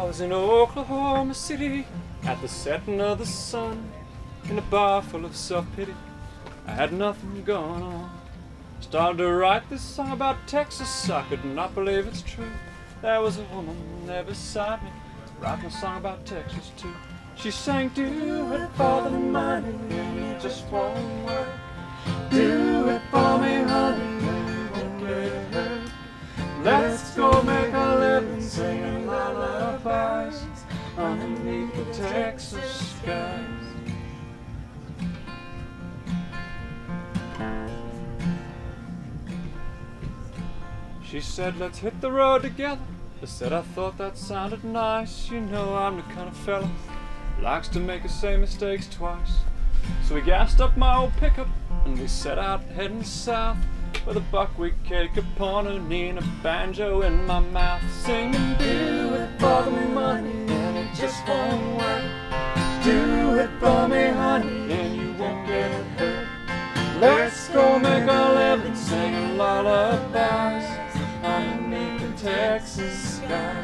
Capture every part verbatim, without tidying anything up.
was in Oklahoma City at the setting of the sun, in a bar full of self-pity. I had nothing going on. Started to write this song about Texas. I could not believe it's true. There was a woman there beside me, writing a song about Texas too. She sang, do it for the money, and it just won't work. Do it for me, honey, and you won't get hurt. Let's go make a living singing lullabies underneath the Texas skies. She said, let's hit the road together. I said, I thought that sounded nice. You know I'm the kind of fella who likes to make the same mistakes twice. So we gassed up my old pickup and we set out heading south, with a buckwheat cake upon her knee and a banjo in my mouth, singing, do it for the money and it just won't work. Do it for me, honey, and you won't get hurt. Let's go make a living singing lullabies underneath the Texas skies.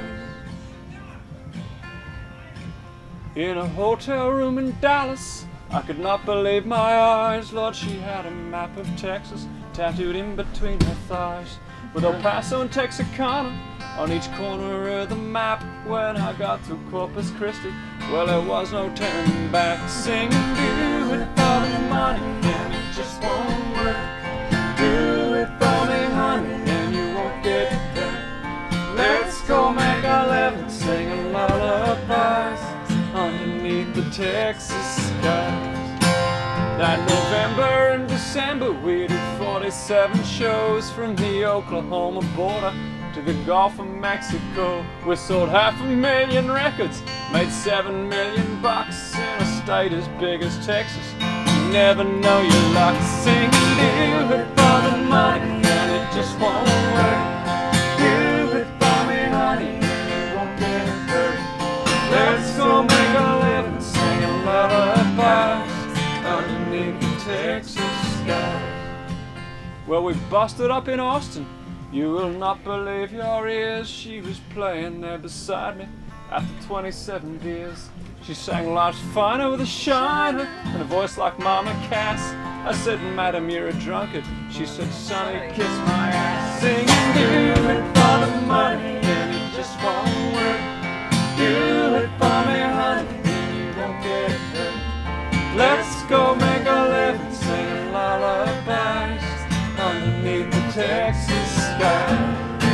In a hotel room in Dallas, I could not believe my eyes. Lord, she had a map of Texas tattooed in between her thighs, with El Paso and Texarkana on each corner of the map. When I got to Corpus Christi, well, there was no turning back, singing, do it for the money and it just won't work. Do it for me, honey, and you won't get hurt. Let's go make a living singing lullabies underneath the Texas skies. That November and December we did forty-seven shows, from the Oklahoma border to the Gulf of Mexico. We sold half a million records, made seven million bucks in a state as big as Texas. You never know your luck, singing, do it for the money and it just won't work. Do it for me, honey, and you won't get hurt. Let's go make a living singing lullabies underneath the Texas skies. Well, we busted up in Austin. You will not believe your ears. She was playing there beside me after twenty-seven years. She sang Life's Finer with a shiner and a voice like Mama Cass. I said, Madam, you're a drunkard. She said, Sonny, kiss my ass. Singing, do it for the money and it just won't work. Do it for me, honey, and you won't get hurt. Let's go make a living singing lullabies underneath the Texas sky.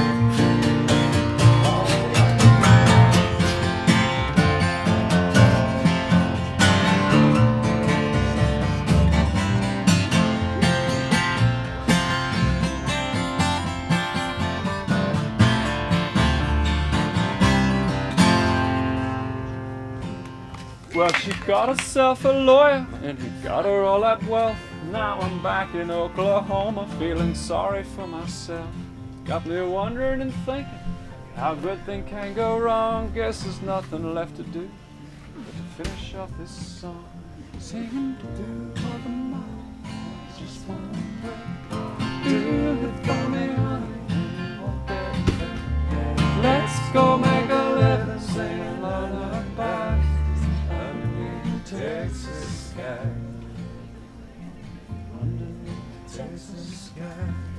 Well, she got herself a lawyer and he got her all that wealth. Now I'm back in Oklahoma feeling sorry for myself. Got me wondering and thinking how good thing can go wrong. Guess there's nothing left to do but to finish off this song, singing, do it for the money, just one break. Do it for me, honey, and you won't get hurt. Let's go make a living singing lullabies underneath the Texas sky. Underneath the Texas sky.